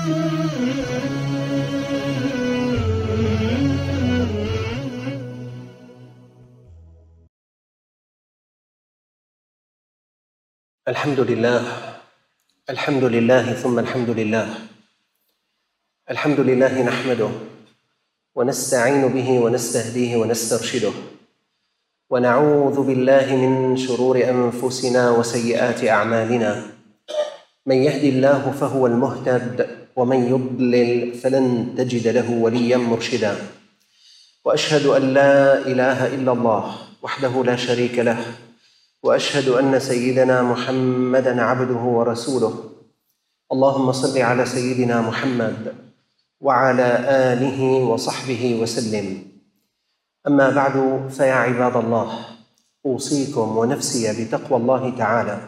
الحمد لله. الحمد لله ثم الحمد لله. الحمد لله نحمده ونستعين به ونستهديه ونسترشده، ونعوذ بالله من شرور أنفسنا وسيئات أعمالنا. من يهدي الله فهو المهتد، ومن يضلل فلن تجد له وليا مرشدا. وأشهد أن لا إله إلا الله وحده لا شريك له، وأشهد أن سيدنا محمدًا عبده ورسوله. اللهم صل على سيدنا محمد وعلى آله وصحبه وسلم. أما بعد، فيا عباد الله، أوصيكم ونفسي بتقوى الله تعالى.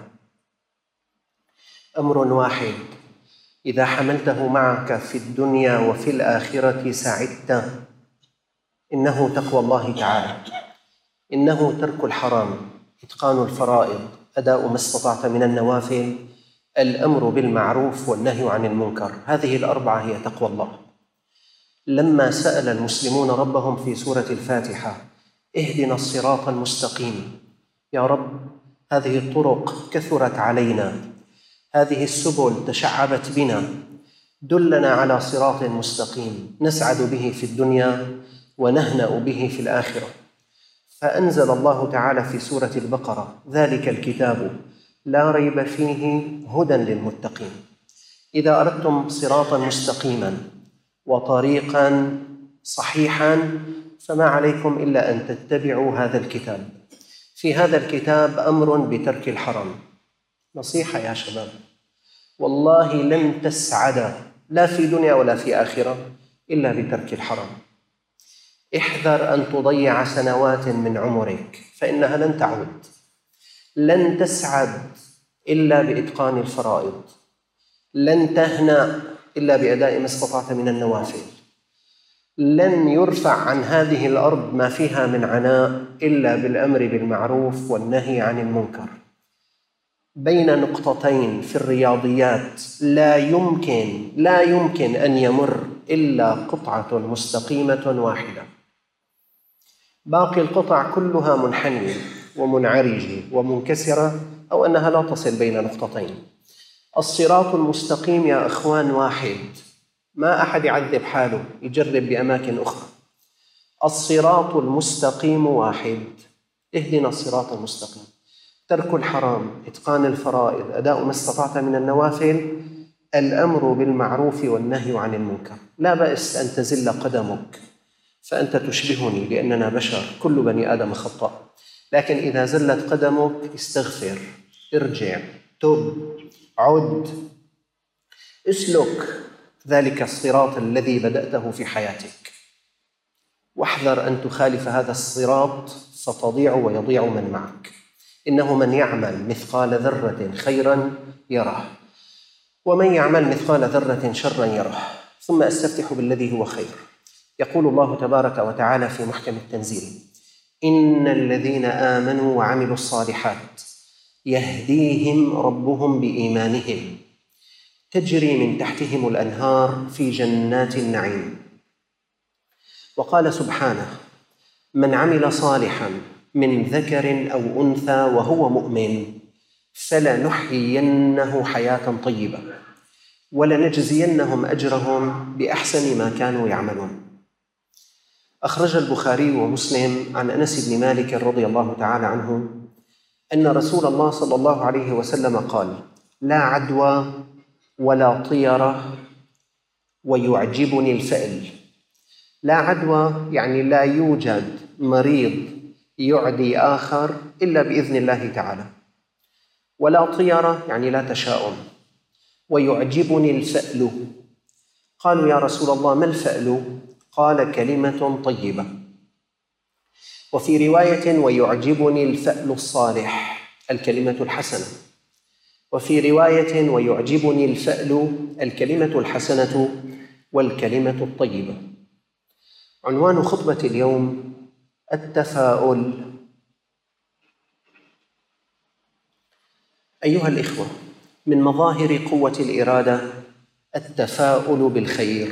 أمر واحد إذا حملته معك في الدنيا وفي الآخرة سعدت، إنه تقوى الله تعالى، إنه ترك الحرام، إتقان الفرائض، أداء ما استطعت من النوافل، الأمر بالمعروف والنهي عن المنكر. هذه الأربعة هي تقوى الله. لما سأل المسلمون ربهم في سورة الفاتحة: اهدنا الصراط المستقيم، يا رب هذه الطرق كثرت علينا، هذه السبل تشعبت بنا، دلنا على صراط مستقيم نسعد به في الدنيا ونهنأ به في الآخرة. فأنزل الله تعالى في سورة البقرة: ذلك الكتاب لا ريب فيه هدى للمتقين. إذا أردتم صراطا مستقيما وطريقا صحيحا فما عليكم إلا أن تتبعوا هذا الكتاب. في هذا الكتاب أمر بترك الحرام. نصيحة يا شباب، والله لن تسعد لا في دنيا ولا في آخرة إلا بترك الحرام. احذر أن تضيع سنوات من عمرك فإنها لن تعود. لن تسعد إلا بإتقان الفرائض، لن تهنأ إلا بأداء ما استطعت من النوافل، لن يرفع عن هذه الأرض ما فيها من عناء إلا بالأمر بالمعروف والنهي عن المنكر. بين نقطتين في الرياضيات لا يمكن أن يمر إلا قطعة مستقيمة واحدة، باقي القطع كلها منحنية ومنعرجة ومنكسرة، أو أنها لا تصل بين نقطتين. الصراط المستقيم يا أخوان واحد، ما أحد يعذب حاله يجرب بأماكن أخرى. الصراط المستقيم واحد. اهدنا الصراط المستقيم، ترك الحرام، إتقان الفرائض، أداء ما استطعت من النوافل، الأمر بالمعروف والنهي عن المنكر. لا بأس أن تزل قدمك فأنت تشبهني لأننا بشر، كل بني آدم خطاء، لكن إذا زلت قدمك استغفر، ارجع، تب، عد، اسلك ذلك الصراط الذي بدأته في حياتك، واحذر أن تخالف هذا الصراط فتضيع ويضيع من معك. إنه من يعمل مثقال ذرة خيرا يره، ومن يعمل مثقال ذرة شرا يره. ثم أستفتح بالذي هو خير. يقول الله تبارك وتعالى في محكم التنزيل: إن الذين آمنوا وعملوا الصالحات يهديهم ربهم بإيمانهم تجري من تحتهم الأنهار في جنات النعيم. وقال سبحانه: من عمل صالحا من ذكر أو أنثى وهو مؤمن فلنحيينه حياة طيبة ولنجزينهم أجرهم بأحسن ما كانوا يعملون. أخرج البخاري ومسلم عن أنس بن مالك رضي الله تعالى عنه أن رسول الله صلى الله عليه وسلم قال: لا عدوى ولا طيرة ويعجبني الفأل. لا عدوى يعني لا يوجد مريض يعدي آخر إلا بإذن الله تعالى، ولا طيرة يعني لا تشاؤم، ويعجبني الفأل. قالوا: يا رسول الله ما الفأل؟ قال: كلمة طيبة. وفي رواية: ويعجبني الفأل الصالح، الكلمة الحسنة. وفي رواية: ويعجبني الفأل، الكلمة الحسنة والكلمة الطيبة. عنوان خطبة اليوم: التفاؤل. أيها الإخوة، من مظاهر قوة الإرادة التفاؤل بالخير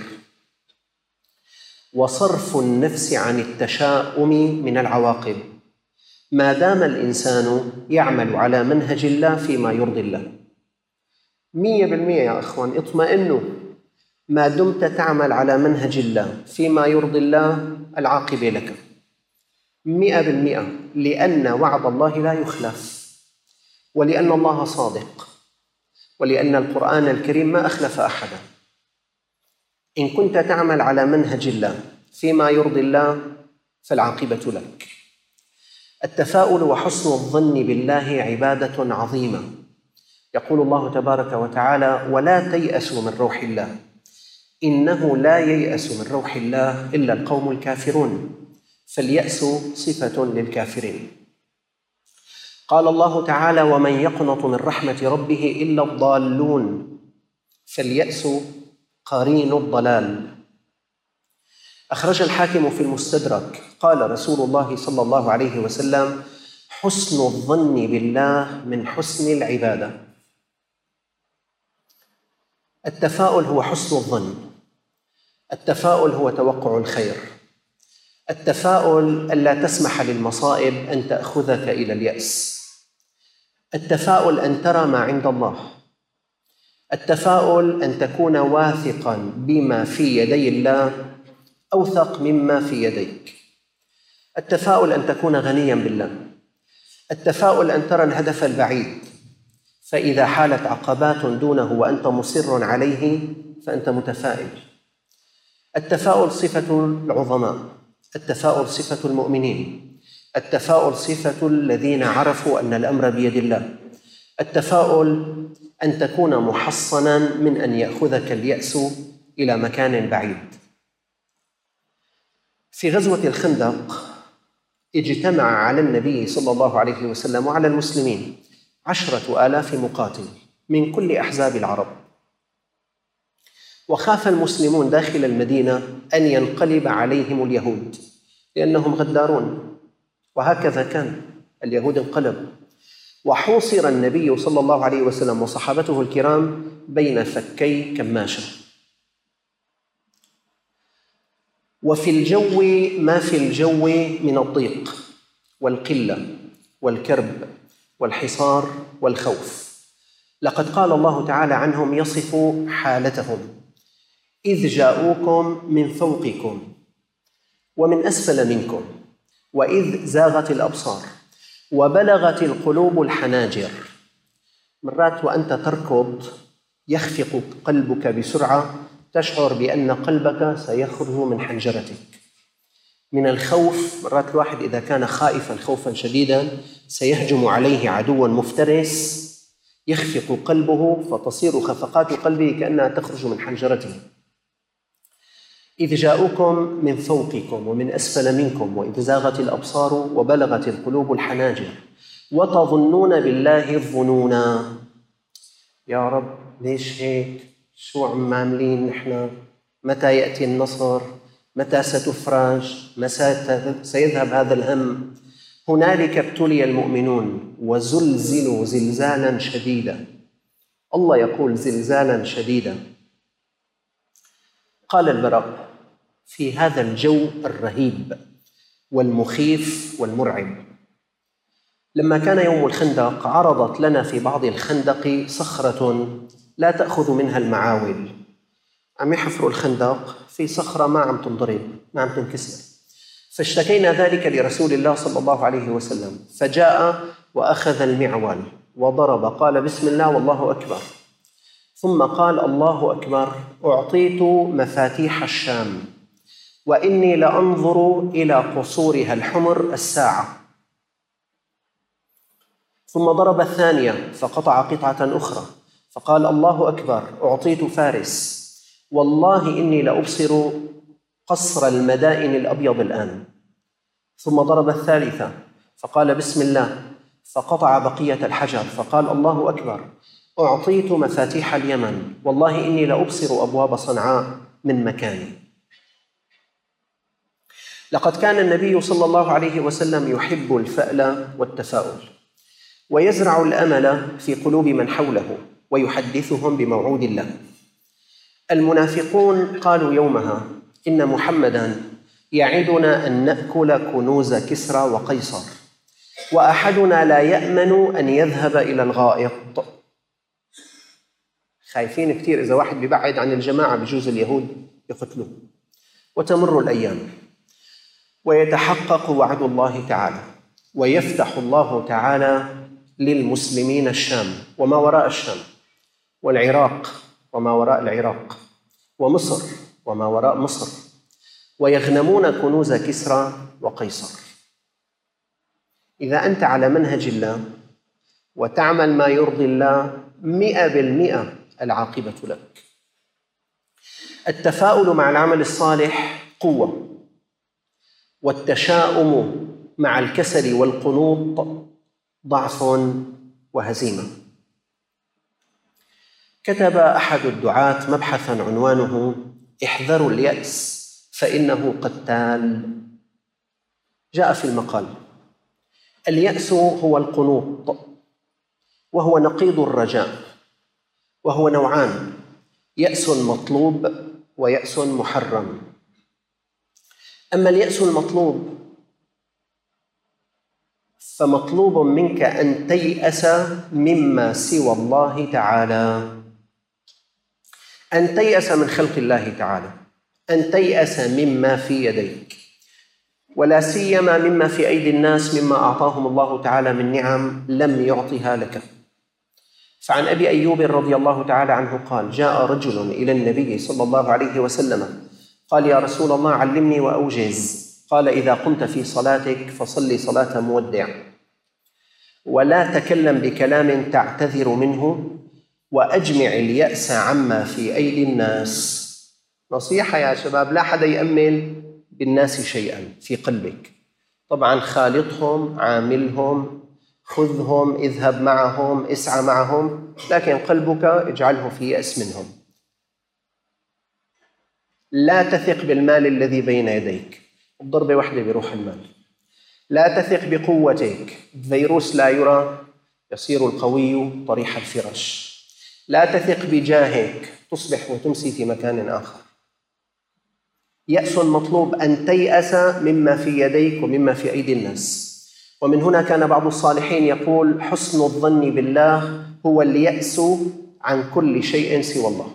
وصرف النفس عن التشاؤم من العواقب، ما دام الإنسان يعمل على منهج الله فيما يرضي الله. 100% يا أخوان، اطمئنوا، ما دمت تعمل على منهج الله فيما يرضي الله العاقبة لك 100%، لأن وعد الله لا يخلف، ولأن الله صادق، ولأن القرآن الكريم ما أخلف أحدا. إن كنت تعمل على منهج الله فيما يرضي الله فالعاقبة لك. التفاؤل وحسن الظن بالله عبادة عظيمة. يقول الله تبارك وتعالى: ولا تيأسوا من روح الله، إنه لا ييأس من روح الله إلا القوم الكافرون، فاليأس صفة للكافرين. قال الله تعالى: ومن يقنط من رحمة ربه إلا الضالون، فاليأس قرين الضلال. أخرج الحاكم في المستدرك قال رسول الله صلى الله عليه وسلم: حسن الظن بالله من حسن العبادة. التفاؤل هو حسن الظن، التفاؤل هو توقع الخير، التفاؤل ألا تسمح للمصائب أن تأخذك إلى اليأس، التفاؤل أن ترى ما عند الله، التفاؤل أن تكون واثقاً بما في يدي الله أوثق مما في يديك، التفاؤل أن تكون غنياً بالله، التفاؤل أن ترى الهدف البعيد، فإذا حالت عقبات دونه وأنت مصر عليه فأنت متفائل. التفاؤل صفة العظماء، التفاؤل صفة المؤمنين، التفاؤل صفة الذين عرفوا أن الأمر بيد الله، التفاؤل أن تكون محصناً من أن يأخذك اليأس إلى مكان بعيد. في غزوة الخندق اجتمع على النبي صلى الله عليه وسلم وعلى المسلمين 10,000 مقاتل من كل أحزاب العرب، وخاف المسلمون داخل المدينة أن ينقلب عليهم اليهود لأنهم غدارون، وهكذا كان، اليهود انقلبوا، وحوصر النبي صلى الله عليه وسلم وصحابته الكرام بين فكي كماشة. وفي الجو ما في الجو من الضيق والقلة والكرب والحصار والخوف. لقد قال الله تعالى عنهم يصف حالتهم: إذ جاءوكم من فوقكم ومن أسفل منكم وإذ زاغت الأبصار وبلغت القلوب الحناجر. مرات وأنت تركض يخفق قلبك بسرعة، تشعر بأن قلبك سيخرج من حنجرتك من الخوف. مرات الواحد إذا كان خائفاً خوفاً شديداً سيهجم عليه عدو مفترس، يخفق قلبه فتصير خفقات قلبه كأنها تخرج من حنجرته. إذ جاءوكم من فوقكم ومن أسفل منكم وإذ زاغت الأبصار وبلغت القلوب الحناجر وتظنون بالله الظنونا. يا رب ليش هيك؟ شو عاملين نحن؟ متى يأتي النصر؟ متى ستفرج؟ متى سيذهب هذا الهم؟ هنالك ابتلي المؤمنون وزلزلوا زلزالا شديدا. الله يقول زلزالا شديدا. قال البراء: في هذا الجو الرهيب والمخيف والمرعب، لما كان يوم الخندق عرضت لنا في بعض الخندق صخرة لا تأخذ منها المعاول. عم يحفروا الخندق في صخرة ما عم تنضرب، ما عم تنكسر، فاشتكينا ذلك لرسول الله صلى الله عليه وسلم، فجاء وأخذ المعول وضرب، قال بسم الله والله أكبر، ثم قال الله أكبر، أعطيت مفاتيح الشام وإني لأنظر إلى قصورها الحمر الساعة. ثم ضرب الثانية فقطع قطعة أخرى فقال الله أكبر، أعطيت فارس والله إني لأبصر قصر المدائن الأبيض الآن. ثم ضرب الثالثة فقال بسم الله فقطع بقية الحجر فقال الله أكبر، أعطيت مفاتيح اليمن والله إني لأبصر أبواب صنعاء من مكاني. لقد كان النبي صلى الله عليه وسلم يحب الفأل والتفاؤل، ويزرع الأمل في قلوب من حوله ويحدثهم بموعود الله. المنافقون قالوا يومها إن محمداً يعدنا أن نأكل كنوز كسرى وقيصر، وأحدنا لا يأمن أن يذهب إلى الغائط. خايفين كثير إذا واحد بيبعد عن الجماعة بجوز اليهود يقتلوه. وتمر الأيام ويتحقق وعد الله تعالى، ويفتح الله تعالى للمسلمين الشام وما وراء الشام، والعراق وما وراء العراق، ومصر وما وراء مصر، ويغنمون كنوز كسرى وقيصر. إذا أنت على منهج الله وتعمل ما يرضي الله 100% العاقبة لك. التفاؤل مع العمل الصالح قوة، والتشاؤم مع الكسل والقنوط ضعف وهزيمة. كتب أحد الدعاة مبحثاً عنوانه احذروا اليأس فإنه قتال. جاء في المقال: اليأس هو القنوط، وهو نقيض الرجاء، وهو نوعان: يأس مطلوب ويأس محرم. أما اليأس المطلوب فمطلوب منك أن تيأس مما سوى الله تعالى، أن تيأس من خلق الله تعالى، أن تيأس مما في يديك، ولا سيما مما في أيدي الناس مما أعطاهم الله تعالى من نعم لم يعطها لك. فعن أبي أيوب رضي الله تعالى عنه قال: جاء رجل إلى النبي صلى الله عليه وسلم قال: يا رسول الله علمني وأوجز. قال: إذا قمت في صلاتك فصلي صلاة مودع، ولا تكلم بكلام تعتذر منه، وأجمع اليأس عما في أيدي الناس. نصيحة يا شباب: لا حدا يأمل بالناس شيئاً في قلبك. طبعاً خالطهم، عاملهم، خذهم، اذهب معهم، اسعى معهم، لكن قلبك اجعله في يأس منهم. لا تثق بالمال الذي بين يديك، الضربة واحدة بروح المال. لا تثق بقوتك، فيروس لا يرى يصير القوي طريح الفرش. لا تثق بجاهك، تصبح وتمسي في مكان آخر. يأس مطلوب أن تيأس مما في يديك ومما في أيدي الناس. ومن هنا كان بعض الصالحين يقول: حسن الظن بالله هو اليأس عن كل شيء سوى الله.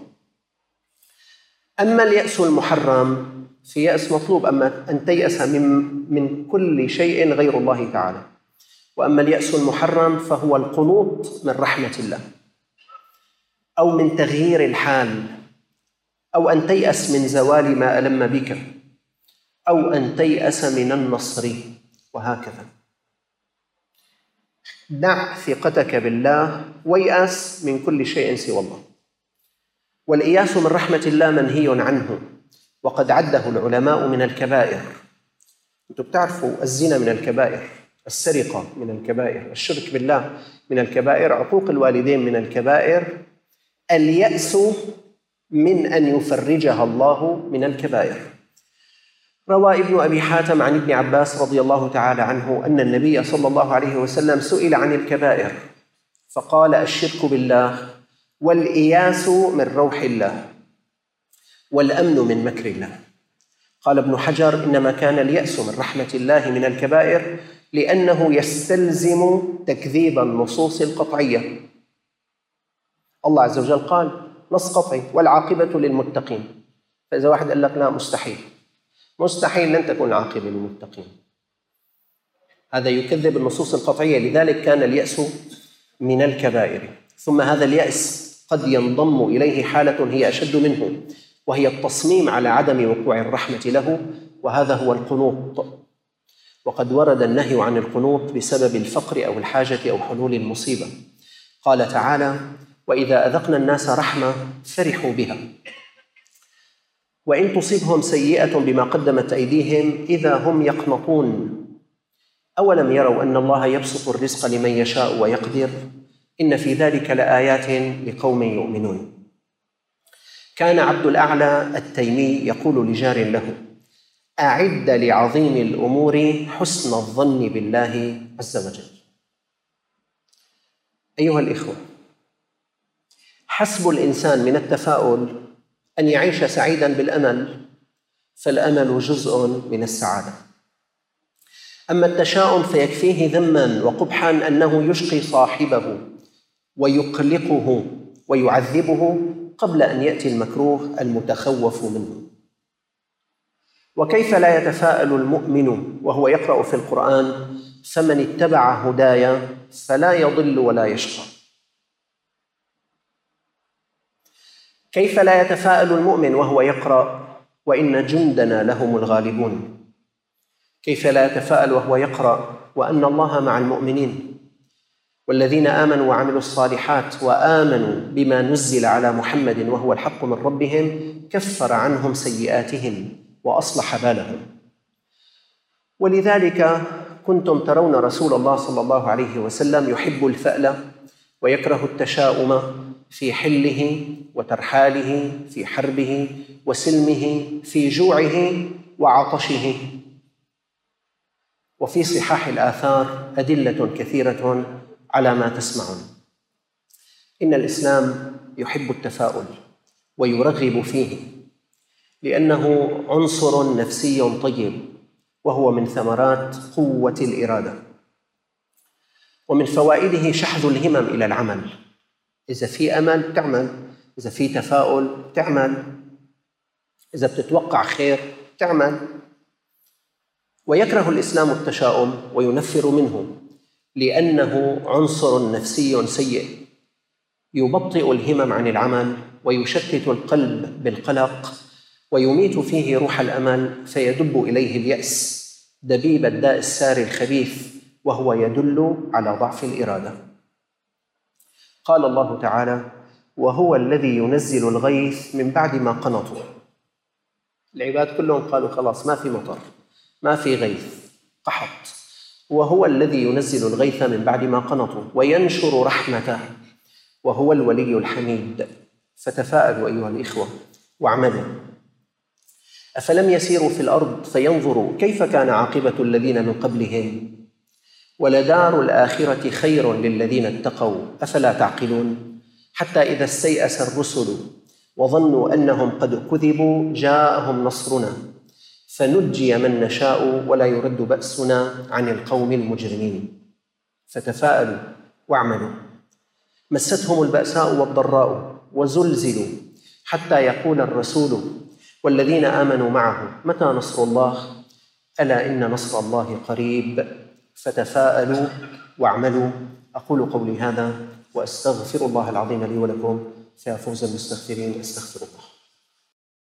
أما اليأس المحرم في يأس مطلوب، أما أن تيأس من كل شيء غير الله تعالى. وأما اليأس المحرم فهو القنوط من رحمة الله، أو من تغيير الحال، أو أن تيأس من زوال ما ألم بك، أو أن تيأس من النصر، وهكذا. دع ثقتك بالله ويأس من كل شيء سوى الله. والإياس من رحمة الله منهي عنه، وقد عده العلماء من الكبائر. أنتم بتعرفوا الزنا من الكبائر، السرقة من الكبائر، الشرك بالله من الكبائر، عقوق الوالدين من الكبائر، اليأس من أن يفرجها الله من الكبائر. روى ابن أبي حاتم عن ابن عباس رضي الله تعالى عنه أن النبي صلى الله عليه وسلم سئل عن الكبائر فقال: الشرك بالله، والإياس من روح الله، والأمن من مكر الله. قال ابن حجر: إنما كان اليأس من رحمة الله من الكبائر لأنه يستلزم تكذيب النصوص القطعية. الله عز وجل قال نص قطعي: والعاقبة للمتقين. فإذا واحد قال لك لا، مستحيل لن تكون العاقبة للمتقين، هذا يكذب النصوص القطعية. لذلك كان اليأس من الكبائر. ثم هذا اليأس قد ينضم إليه حالة هي أشد منه، وهي التصميم على عدم وقوع الرحمة له، وهذا هو القنوط. وقد ورد النهي عن القنوط بسبب الفقر أو الحاجة أو حلول المصيبة. قال تعالى: وإذا أذقنا الناس رحمة فرحوا بها، وإن تصبهم سيئة بما قدمت أيديهم إذا هم يقنطون. أولم يروا أن الله يبسط الرزق لمن يشاء ويقدر إن في ذلك لآيات لقوم يؤمنون. كان عبد الأعلى التيمي يقول لجار له: أعد لعظيم الأمور حسن الظن بالله عز وجل. أيها الإخوة، حسب الإنسان من التفاؤل أن يعيش سعيداً بالأمل، فالأمل جزء من السعادة. أما التشاؤم فيكفيه ذماً وقبحاً أنه يشقي صاحبه ويقلقه ويعذبه قبل أن يأتي المكروه المتخوف منه. وكيف لا يتفاءل المؤمن وهو يقرأ في القرآن: فمن اتبع هداي فلا يضل ولا يشقى. كيف لا يتفاءل المؤمن وهو يقرأ: وإن جندنا لهم الغالبون؟ كيف لا يتفاءل وهو يقرأ: وأن الله مع المؤمنين، والذين آمنوا وعملوا الصالحات وآمنوا بما نزل على محمد وهو الحق من ربهم كفر عنهم سيئاتهم وأصلح بالهم. ولذلك كنتم ترون رسول الله صلى الله عليه وسلم يحب الفأل ويكره التشاؤم في حله وترحاله، في حربه وسلمه، في جوعه وعطشه. وفي صحاح الآثار أدلة كثيرة على ما تسمعون. إن الإسلام يحب التفاؤل ويرغب فيه، لأنه عنصر نفسي طيب، وهو من ثمرات قوة الإرادة، ومن فوائده شحذ الهمم إلى العمل. إذا في أمل تعمل، إذا في تفاؤل تعمل، إذا بتتوقع خير تعمل. ويكره الإسلام التشاؤم وينفر منه، لأنه عنصر نفسي سيء يبطئ الهمم عن العمل ويشتت القلب بالقلق ويميت فيه روح الأمل، فيدب إليه اليأس دبيب الداء الساري الخبيث، وهو يدل على ضعف الإرادة. قال الله تعالى: وهو الذي ينزل الغيث من بعد ما قنطوا. العباد كلهم قالوا خلاص ما في مطر، ما في غيث، قحط. وهو الذي ينزل الغيث من بعد ما قنطوا وينشر رحمته وهو الولي الحميد. فتفاءلوا أيها الإخوة واعملوا. أفلم يسيروا في الأرض فينظروا كيف كان عاقبة الذين من قبلهم ولدار الآخرة خير للذين اتقوا أفلا تعقلون. حتى إذا استيأس الرسل وظنوا أنهم قد كذبوا جاءهم نصرنا فنجي من نشاء ولا يرد بأسنا عن القوم المجرمين. فتفاءلوا واعملوا. مستهم البأساء والضراء وزلزلوا حتى يقول الرسول والذين آمنوا معه متى نصر الله؟ ألا إن نصر الله قريب. فتفاءلوا واعملوا. أقول قولي هذا وأستغفر الله العظيم لي ولكم، فيا فوز المستغفرين. أستغفر الله.